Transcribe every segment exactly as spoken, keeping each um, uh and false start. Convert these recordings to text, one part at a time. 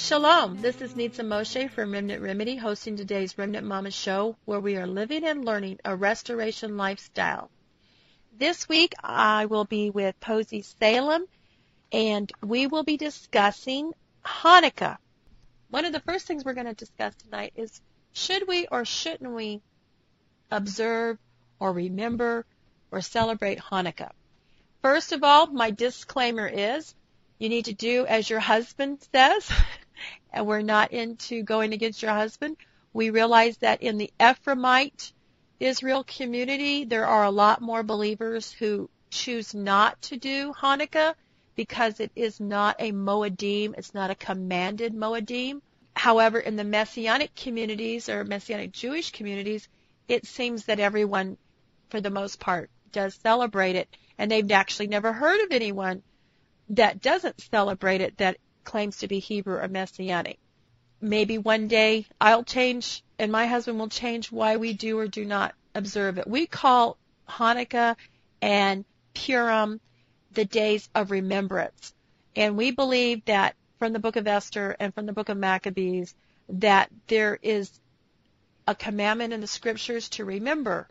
Shalom, this is Nitza Moshe from Remnant Remedy, hosting today's Remnant Mama Show, where we are living and learning a restoration lifestyle. This week, I will be with Posey Salem, and we will be discussing Hanukkah. One of the first things we're going to discuss tonight is, should we or shouldn't we observe or remember or celebrate Hanukkah? First of all, my disclaimer is, you need to do as your husband says, and we're not into going against your husband. We realize that in the Ephraimite Israel community, there are a lot more believers who choose not to do Hanukkah because it is not a Moedim, it's not a commanded Moedim. However, in the Messianic communities or Messianic Jewish communities, it seems that everyone, for the most part, does celebrate it, and they've actually never heard of anyone that doesn't celebrate it that claims to be Hebrew or Messianic. Maybe one day I'll change and my husband will change why we do or do not observe it. We call Hanukkah and Purim the days of remembrance. And we believe that from the book of Esther and from the book of Maccabees that there is a commandment in the scriptures to remember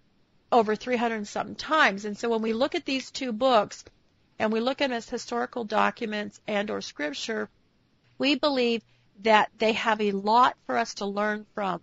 over three hundred and something times. And so when we look at these two books, and we look at them as historical documents and or scripture, we believe that they have a lot for us to learn from,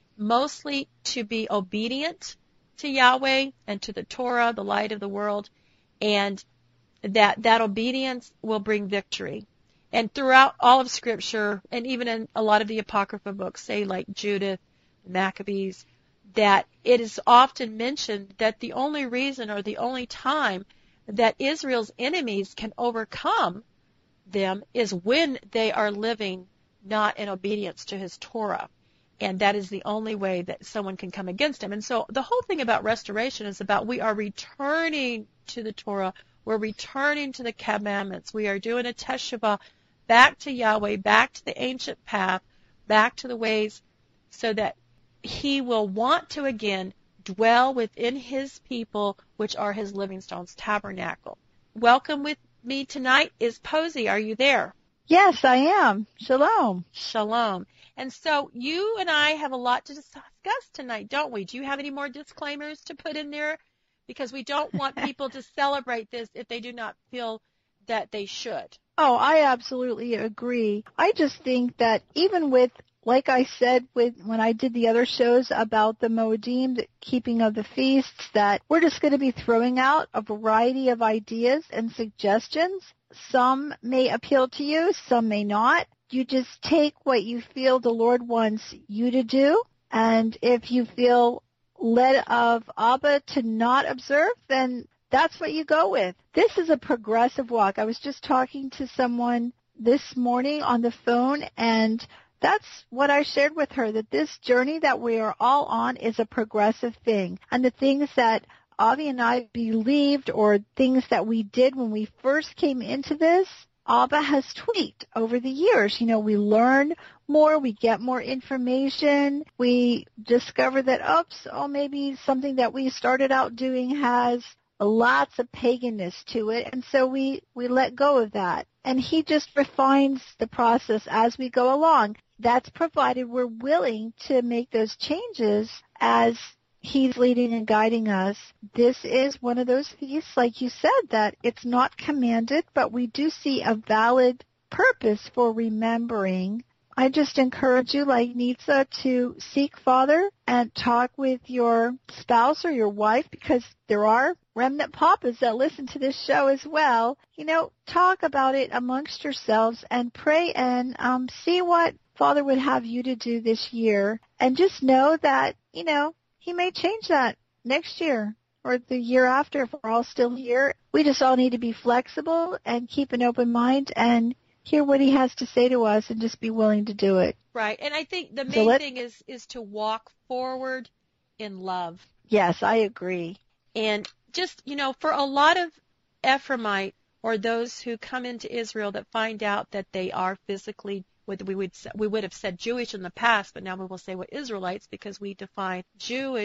mostly to be obedient to Yahweh and to the Torah, the light of the world, and that that obedience will bring victory. And throughout all of scripture, and even in a lot of the Apocrypha books, say like Judith, Maccabees, that it is often mentioned that the only reason or the only time that Israel's enemies can overcome them is when they are living not in obedience to his Torah. And that is the only way that someone can come against him. And so the whole thing about restoration is about we are returning to the Torah. We're returning to the commandments. We are doing a teshuvah back to Yahweh, back to the ancient path, back to the ways so that he will want to again dwell within his people, which are his living stones, tabernacle. Welcome with me tonight is Posey. Are you there? Yes, I am. Shalom. Shalom. And so you and I have a lot to discuss tonight, don't we? Do you have any more disclaimers to put in there? Because we don't want people to celebrate this if they do not feel that they should. Oh, I absolutely agree. I just think that even with, like I said with when I did the other shows about the Moedim, the keeping of the feasts, that we're just going to be throwing out a variety of ideas and suggestions. Some may appeal to you, some may not. You just take what you feel the Lord wants you to do, and if you feel led of Abba to not observe, then that's what you go with. This is a progressive walk. I was just talking to someone this morning on the phone, and that's what I shared with her, that this journey that we are all on is a progressive thing. And the things that Avi and I believed or things that we did when we first came into this, Abba has tweaked over the years. You know, we learn more, we get more information, we discover that, oops, oh, maybe something that we started out doing has lots of paganness to it, and so we, we let go of that. And he just refines the process as we go along. That's provided we're willing to make those changes as he's leading and guiding us. This is one of those feasts, like you said, that it's not commanded, but we do see a valid purpose for remembering. I just encourage you, like Nitza, to seek Father and talk with your spouse or your wife, because there are remnant papas that listen to this show as well. You know, talk about it amongst yourselves and pray and um, see what Father would have you to do this year. And just know that, you know, he may change that next year or the year after if we're all still here. We just all need to be flexible and keep an open mind and hear what he has to say to us and just be willing to do it. Right. And I think the main so thing is, is to walk forward in love. Yes, I agree. And just, you know, for a lot of Ephraimite or those who come into Israel that find out that they are physically, we would we would have said Jewish in the past, but now we will say what Israelites, because we define Jewish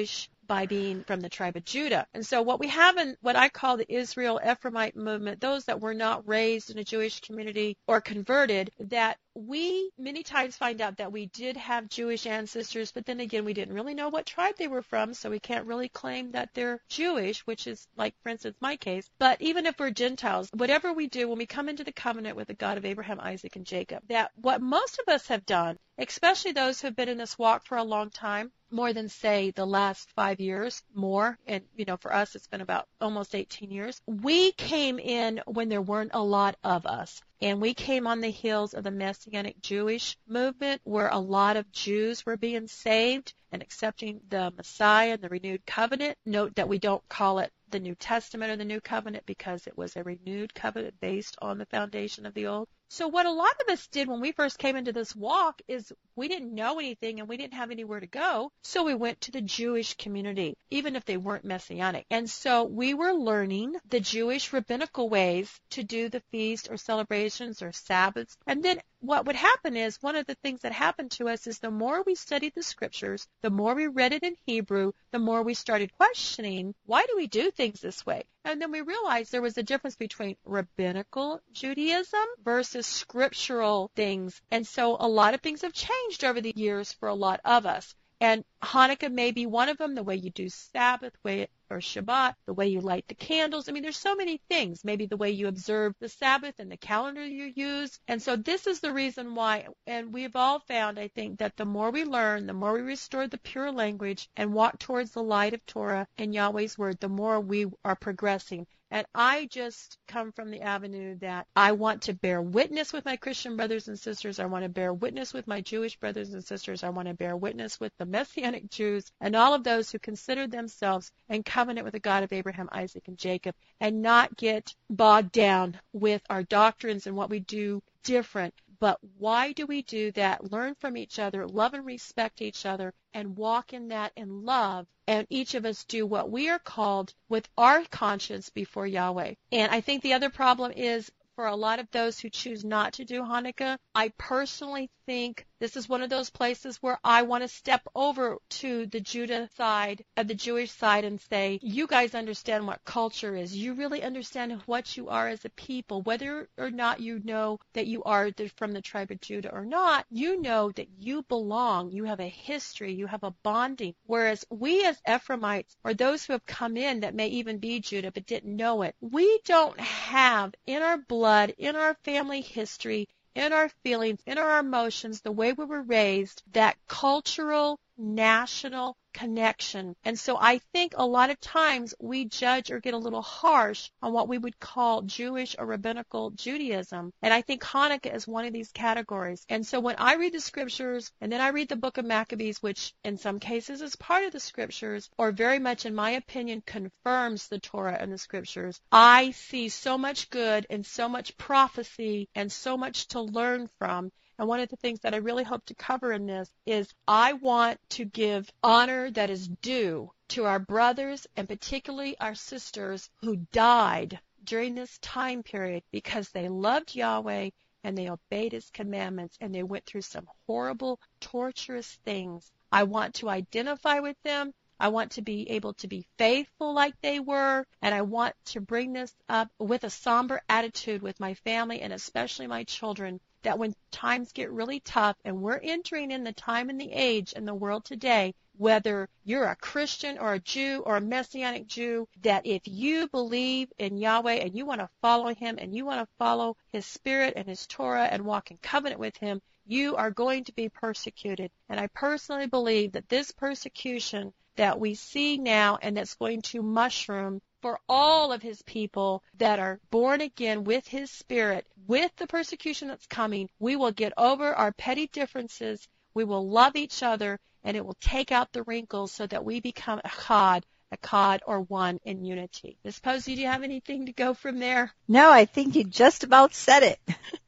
by being from the tribe of Judah. And so what we have in what I call the Israel Ephraimite movement, those that were not raised in a Jewish community or converted, that we many times find out that we did have Jewish ancestors, but then again, we didn't really know what tribe they were from, so we can't really claim that they're Jewish, which is like, for instance, my case. But even if we're Gentiles, whatever we do when we come into the covenant with the God of Abraham, Isaac, and Jacob, that what most of us have done, especially those who have been in this walk for a long time, more than, say, the last five years, more, and, you know, for us it's been about almost eighteen years, we came in when there weren't a lot of us. And we came on the heels of the Messianic Jewish movement, where a lot of Jews were being saved and accepting the Messiah and the renewed covenant. Note that we don't call it the New Testament or the New Covenant because it was a renewed covenant based on the foundation of the Old. So what a lot of us did when we first came into this walk is we didn't know anything and we didn't have anywhere to go, so we went to the Jewish community, even if they weren't Messianic. And so we were learning the Jewish rabbinical ways to do the feast or celebrations or Sabbaths. And then what would happen is, one of the things that happened to us is the more we studied the scriptures, the more we read it in Hebrew, the more we started questioning, why do we do things this way? And then we realized there was a difference between rabbinical Judaism versus scriptural things. And so a lot of things have changed over the years for a lot of us. And Hanukkah may be one of them, the way you do Sabbath, way or Shabbat, the way you light the candles. I mean, there's so many things. Maybe the way you observe the Sabbath and the calendar you use. And so this is the reason why, and we've all found, I think, that the more we learn, the more we restore the pure language and walk towards the light of Torah and Yahweh's Word, the more we are progressing. And I just come from the avenue that I want to bear witness with my Christian brothers and sisters. I want to bear witness with my Jewish brothers and sisters. I want to bear witness with the Messianic Jews and all of those who consider themselves in covenant with the God of Abraham, Isaac, and Jacob, and not get bogged down with our doctrines and what we do different. But why do we do that? Learn from each other, love and respect each other, and walk in that in love. And each of us do what we are called with our conscience before Yahweh. And I think the other problem is, for a lot of those who choose not to do Hanukkah, I personally think this is one of those places where I want to step over to the Judah side, of the Jewish side, and say, you guys understand what culture is. You really understand what you are as a people. Whether or not you know that you are from the tribe of Judah or not, you know that you belong. You have a history. You have a bonding. Whereas we as Ephraimites, or those who have come in that may even be Judah but didn't know it, we don't have in our blood, in our family history, in our feelings, in our emotions, the way we were raised, that cultural, national connection. And so I think a lot of times we judge or get a little harsh on what we would call Jewish or rabbinical Judaism. And I think Hanukkah is one of these categories. And so when I read the scriptures, and then I read the book of Maccabees, which in some cases is part of the scriptures, or very much, in my opinion, confirms the Torah and the scriptures, I see so much good and so much prophecy and so much to learn from. And one of the things that I really hope to cover in this is I want to give honor that is due to our brothers and particularly our sisters who died during this time period because they loved Yahweh and they obeyed His commandments and they went through some horrible, torturous things. I want to identify with them. I want to be able to be faithful like they were, and I want to bring this up with a somber attitude with my family and especially my children, that when times get really tough, and we're entering in the time and the age in the world today, whether you're a Christian or a Jew or a Messianic Jew, that if you believe in Yahweh and you want to follow Him and you want to follow His Spirit and His Torah and walk in covenant with Him, you are going to be persecuted. And I personally believe that this persecution that we see now and that's going to mushroom for all of His people that are born again with His Spirit, with the persecution that's coming, we will get over our petty differences, we will love each other, and it will take out the wrinkles so that we become echad, echad or one in unity. Miz Posey, do you have anything to go from there? No, I think you just about said it.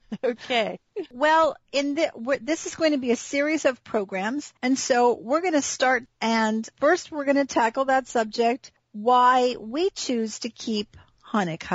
Okay. Well, in the, we're, this is going to be a series of programs, and so we're going to start, and first we're going to tackle that subject, why we choose to keep Hanukkah,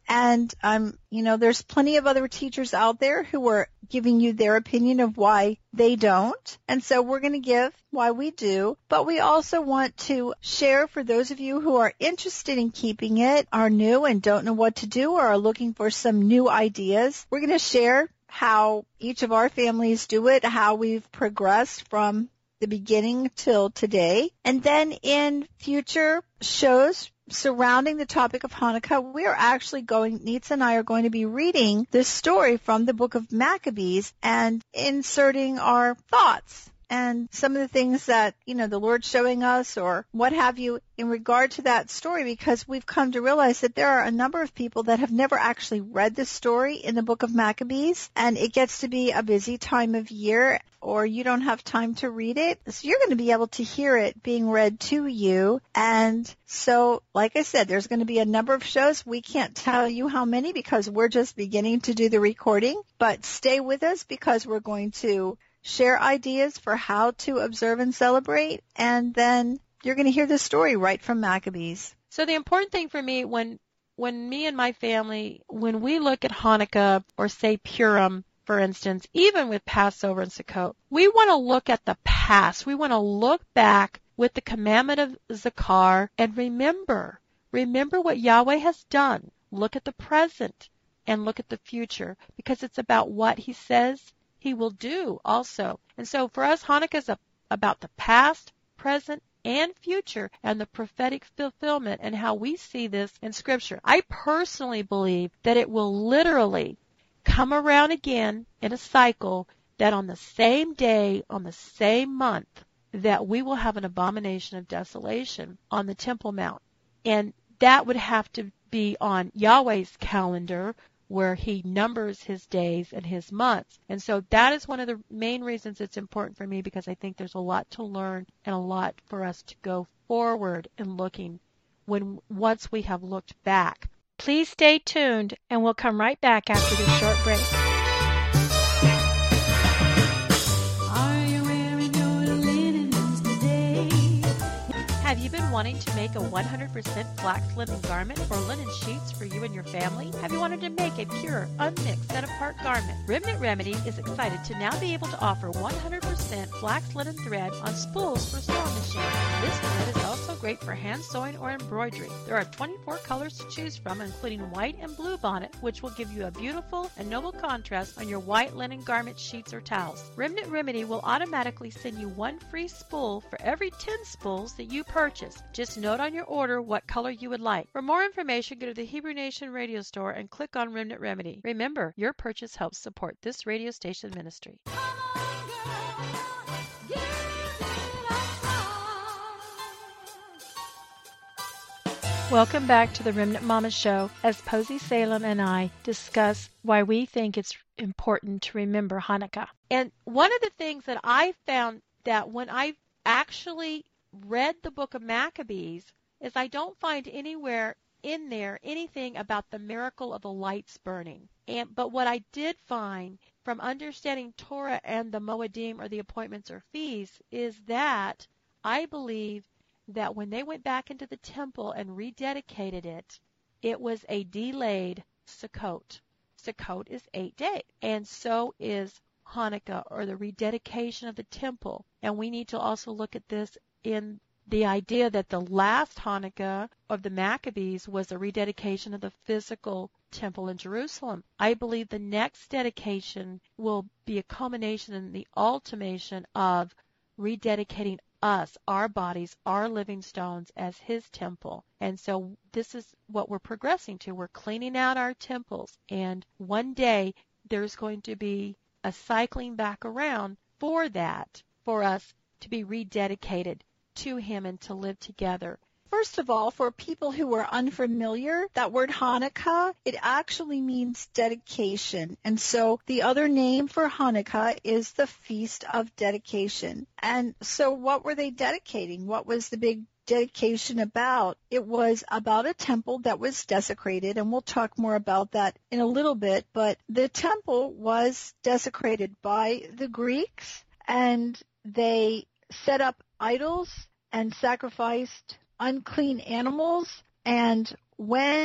And, um, you know, there's plenty of other teachers out there who are giving you their opinion of why they don't. And so we're going to give why we do. But we also want to share for those of you who are interested in keeping it, are new and don't know what to do, or are looking for some new ideas. We're going to share how each of our families do it, how we've progressed from the beginning till today. And then in future shows surrounding the topic of Hanukkah, we are actually going, Neetza and I are going to be reading this story from the book of Maccabees and inserting our thoughts and some of the things that, you know, the Lord's showing us or what have you in regard to that story, because we've come to realize that there are a number of people that have never actually read this story in the book of Maccabees, and it gets to be a busy time of year or you don't have time to read it. So you're going to be able to hear it being read to you. And so, like I said, there's going to be a number of shows. We can't tell you how many because we're just beginning to do the recording, but stay with us because we're going to share ideas for how to observe and celebrate, and then you're going to hear the story right from Maccabees. So the important thing for me when when me and my family, when we look at Hanukkah or say Purim, for instance, even with Passover and Sukkot, we want to look at the past. We want to look back with the commandment of Zakar and remember, remember what Yahweh has done. Look at the present and look at the future, because it's about what he says he will do also. And so for us, Hanukkah is a, about the past, present, and future, and the prophetic fulfillment and how we see this in Scripture. I personally believe that it will literally come around again in a cycle, that on the same day, on the same month, that we will have an abomination of desolation on the Temple Mount. And that would have to be on Yahweh's calendar, where he numbers his days and his months. And so that is one of the main reasons it's important for me, because I think there's a lot to learn and a lot for us to go forward in looking when once we have looked back. Please stay tuned, and we'll come right back after this short break. Have you been wanting to make a one hundred percent flax linen garment or linen sheets for you and your family? Have you wanted to make a pure, unmixed, set-apart garment? Remnant Remedy is excited to now be able to offer one hundred percent flax linen thread on spools for sewing machines. This thread is also great for hand sewing or embroidery. There are twenty-four colors to choose from, including white and blue bonnet, which will give you a beautiful and noble contrast on your white linen garment sheets or towels. Remnant Remedy will automatically send you one free spool for every ten spools that you purchase. Just note on your order what color you would like. For more information, go to the Hebrew Nation radio store and click on Remnant Remedy. Remember, your purchase helps support this radio station ministry. Welcome back to the Remnant Mama Show as Posey Salem and I discuss why we think it's important to remember Hanukkah. And one of the things that I found that when I actually read the book of Maccabees is I don't find anywhere in there anything about the miracle of the lights burning. And but what I did find from understanding Torah and the Moedim, or the appointments or feasts, is that I believe that when they went back into the temple and rededicated it, it was a delayed Sukkot. Sukkot is eight days, and so is Hanukkah, or the rededication of the temple. And we need to also look at this in the idea that the last Hanukkah of the Maccabees was a rededication of the physical temple in Jerusalem. I believe the next dedication will be a culmination and the ultimation of rededicating us, our bodies, our living stones as his temple. And so this is what we're progressing to. We're cleaning out our temples, and one day there's going to be a cycling back around for that, for us to be rededicated to him and to live together. First of all, for people who are unfamiliar, that word Hanukkah, it actually means dedication. And so the other name for Hanukkah is the Feast of Dedication. And so what were they dedicating? What was the big dedication about? It was about a temple that was desecrated, and we'll talk more about that in a little bit. But the temple was desecrated by the Greeks, and they set up idols and sacrificed unclean animals. And when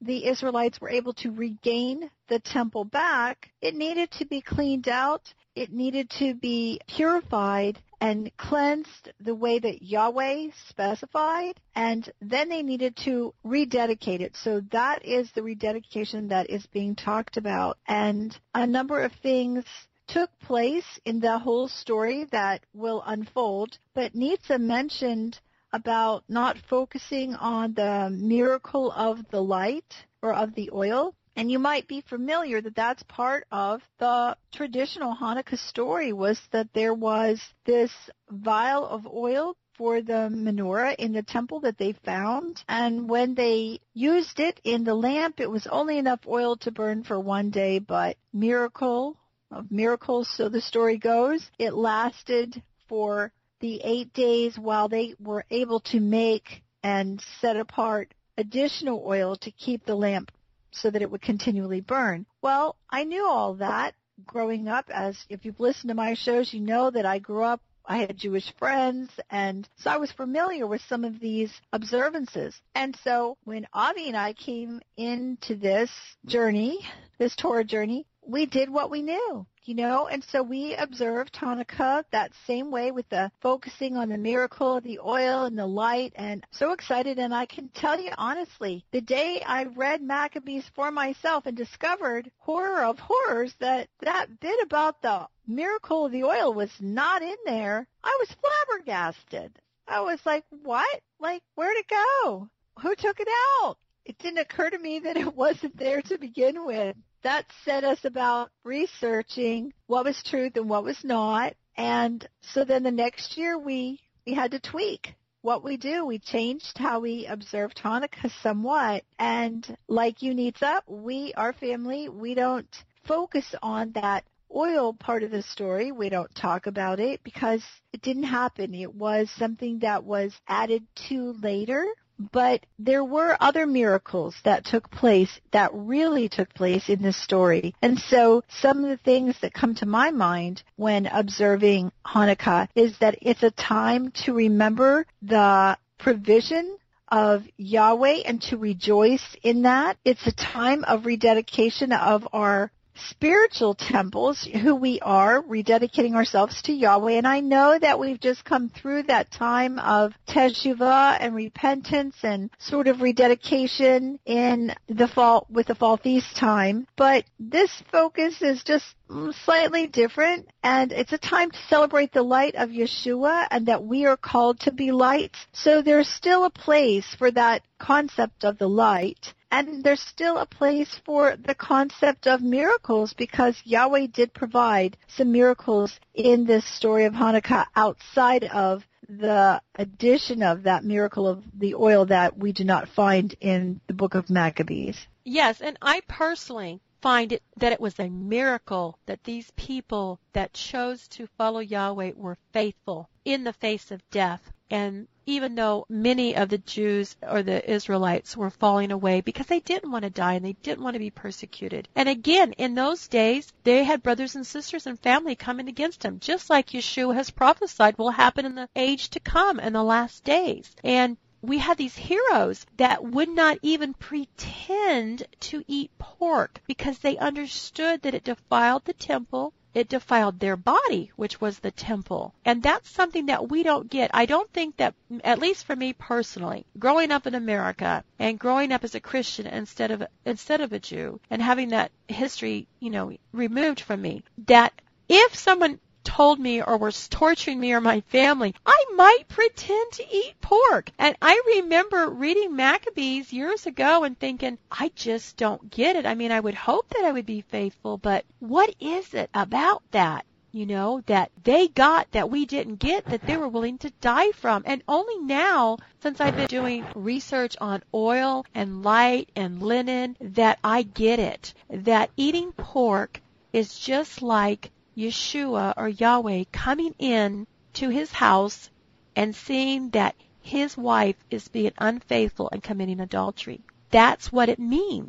the Israelites were able to regain the temple back, it needed to be cleaned out. It needed to be purified and cleansed the way that Yahweh specified, and then they needed to rededicate it. So that is the rededication that is being talked about. And a number of things took place in the whole story that will unfold, but Nitza mentioned about not focusing on the miracle of the light or of the oil. And you might be familiar that that's part of the traditional Hanukkah story, was that there was this vial of oil for the menorah in the temple that they found. And when they used it in the lamp, it was only enough oil to burn for one day, but miracle of miracles, so the story goes, it lasted for the eight days while they were able to make and set apart additional oil to keep the lamp so that it would continually burn. Well, I knew all that growing up. As if you've listened to my shows, you know that I grew up, I had Jewish friends, and so I was familiar with some of these observances. And so when Avi and I came into this journey, this Torah journey, we did what we knew, you know, and so we observed Hanukkah that same way with the focusing on the miracle of the oil and the light, and so excited. And I can tell you honestly, the day I read Maccabees for myself and discovered, horror of horrors, that that bit about the miracle of the oil was not in there, I was flabbergasted. I was like, what? Like, where'd it go? Who took it out? It didn't occur to me that it wasn't there to begin with. That set us about researching what was truth and what was not. And so then the next year we, we had to tweak what we do. We changed how we observed Hanukkah somewhat. And like you, Nitza, we, our family, we don't focus on that oil part of the story. We don't talk about it because it didn't happen. It was something that was added to later. But there were other miracles that took place, that really took place in this story. And so some of the things that come to my mind when observing Hanukkah is that it's a time to remember the provision of Yahweh and to rejoice in that. It's a time of rededication of our spiritual temples, who we are, rededicating ourselves to Yahweh. And I know that we've just come through that time of teshuvah and repentance and sort of rededication in the fall, with the fall feast time. But this focus is just slightly different, and it's a time to celebrate the light of Yeshua and that we are called to be lights. So there's still a place for that concept of the light. And there's still a place for the concept of miracles, because Yahweh did provide some miracles in this story of Hanukkah outside of the addition of that miracle of the oil that we do not find in the book of Maccabees. Yes, and I personally find it that it was a miracle that these people that chose to follow Yahweh were faithful in the face of death. And even though many of the Jews or the Israelites were falling away because they didn't want to die and they didn't want to be persecuted. And again, in those days, they had brothers and sisters and family coming against them, just like Yeshua has prophesied will happen in the age to come in the last days. And we had these heroes that would not even pretend to eat pork because they understood that it defiled the temple. It defiled their body, which was the temple. And that's something that we don't get. I don't think that, at least for me personally, growing up in America and growing up as a Christian instead of instead of a Jew and having that history, you know, removed from me, that if someone told me or was torturing me or my family, I might pretend to eat pork. And I remember reading Maccabees years ago and thinking, I just don't get it. I mean, I would hope that I would be faithful, but what is it about that, you know, that they got that we didn't get, that they were willing to die from? And only now, since I've been doing research on oil and light and linen, that I get it, that eating pork is just like Yeshua or Yahweh coming in to his house and seeing that his wife is being unfaithful and committing adultery. That's what it means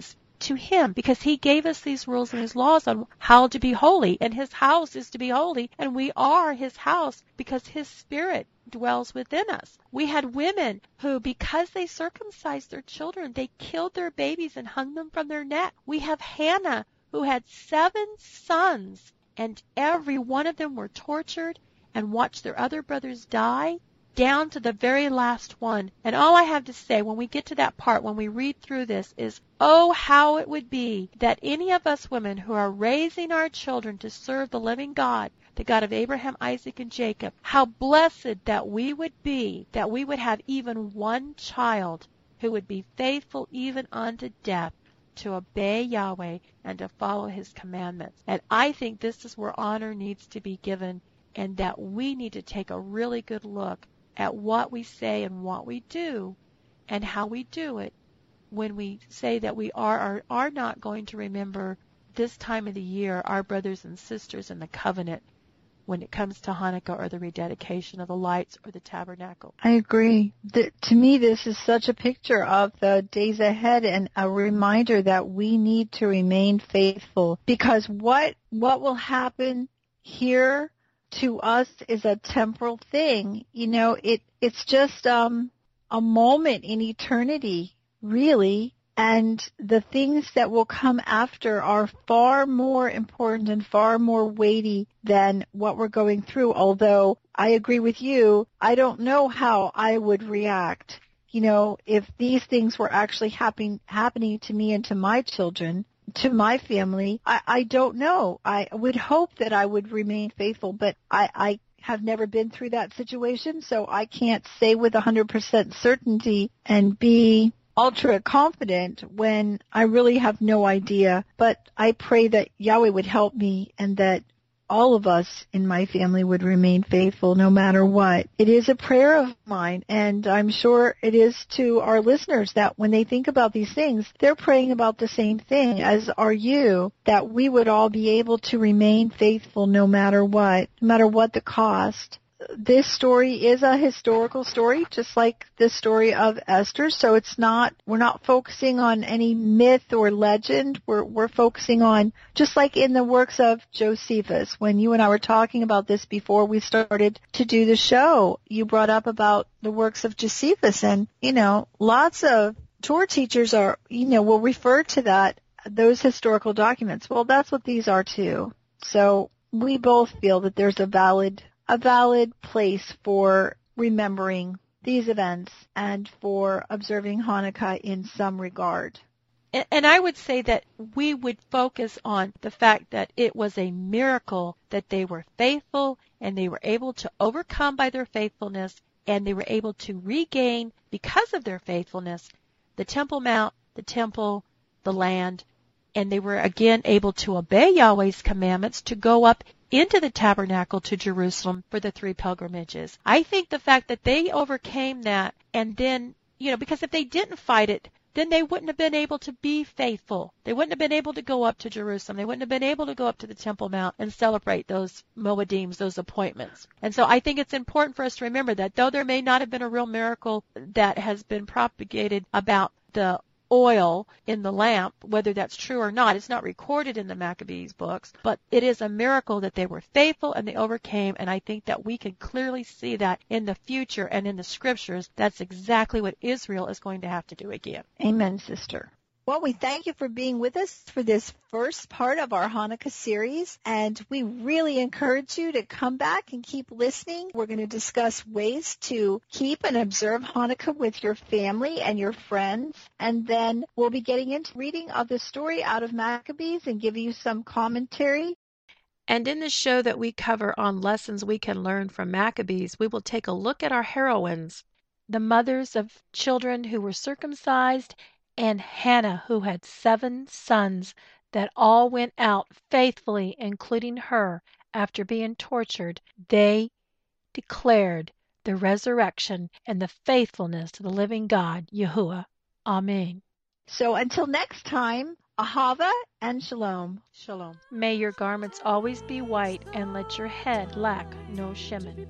to him, because he gave us these rules and his laws on how to be holy, and his house is to be holy, and we are his house because his spirit dwells within us. We had women who, because they circumcised their children, they killed their babies and hung them from their neck. We have Hannah, who had seven sons, and every one of them were tortured and watched their other brothers die, down to the very last one. And all I have to say when we get to that part, when we read through this, is, oh, how it would be that any of us women who are raising our children to serve the living God, the God of Abraham, Isaac, and Jacob, how blessed that we would be, that we would have even one child who would be faithful even unto death, to obey Yahweh and to follow his commandments. And I think this is where honor needs to be given, and that we need to take a really good look at what we say and what we do and how we do it when we say that we are or are not going to remember this time of the year our brothers and sisters in the covenant when it comes to Hanukkah or the rededication of the lights or the tabernacle. I agree. The, to me, this is such a picture of the days ahead and a reminder that we need to remain faithful, because what what will happen here to us is a temporal thing. You know, it it's just um a moment in eternity, really, and the things that will come after are far more important and far more weighty than what we're going through. Although I agree with you, I don't know how I would react, you know, if these things were actually happening happening to me and to my children, to my family. I, I don't know. I would hope that I would remain faithful, but I, I have never been through that situation, so I can't say with one hundred percent certainty and be ultra confident when I really have no idea. But I pray that Yahweh would help me and that all of us in my family would remain faithful no matter what. It is a prayer of mine, and I'm sure it is to our listeners, that when they think about these things, they're praying about the same thing, as are you, that we would all be able to remain faithful no matter what, no matter what the cost. This story is a historical story, just like the story of Esther. So it's not, we're not focusing on any myth or legend. We're, we're focusing on, just like in the works of Josephus. When you and I were talking about this before we started to do the show, you brought up about the works of Josephus, and, you know, lots of Torah teachers are, you know, will refer to that, those historical documents. Well, that's what these are too. So we both feel that there's a valid a valid place for remembering these events and for observing Hanukkah in some regard. And I would say that we would focus on the fact that it was a miracle that they were faithful and they were able to overcome by their faithfulness, and they were able to regain, because of their faithfulness, the Temple Mount, the temple, the land, and they were again able to obey Yahweh's commandments to go up into the tabernacle to Jerusalem for the three pilgrimages. I think the fact that they overcame that, and then, you know, because if they didn't fight it, then they wouldn't have been able to be faithful. They wouldn't have been able to go up to Jerusalem. They wouldn't have been able to go up to the Temple Mount and celebrate those moedims, those appointments. And so I think it's important for us to remember that though there may not have been a real miracle that has been propagated about the oil in the lamp, whether that's true or not, it's not recorded in the Maccabees books, but it is a miracle that they were faithful and they overcame, and I think that we can clearly see that in the future and in the scriptures. That's exactly what Israel is going to have to do again. Amen, sister. Well, we thank you for being with us for this first part of our Hanukkah series, and we really encourage you to come back and keep listening. We're going to discuss ways to keep and observe Hanukkah with your family and your friends, and then we'll be getting into reading of the story out of Maccabees and give you some commentary. And in the show that we cover on lessons we can learn from Maccabees, we will take a look at our heroines, the mothers of children who were circumcised, and Hannah, who had seven sons that all went out faithfully, including her, after being tortured. They declared the resurrection and the faithfulness to the living God, Yahuwah. Amen. So until next time, Ahava and Shalom. Shalom. May your garments always be white, and let your head lack no shemen.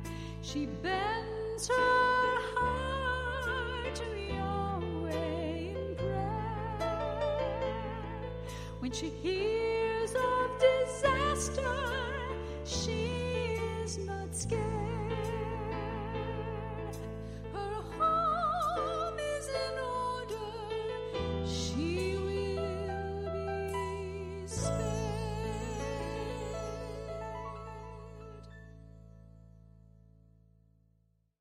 She bends her heart to Yahweh. When she hears of disaster, she is not scared.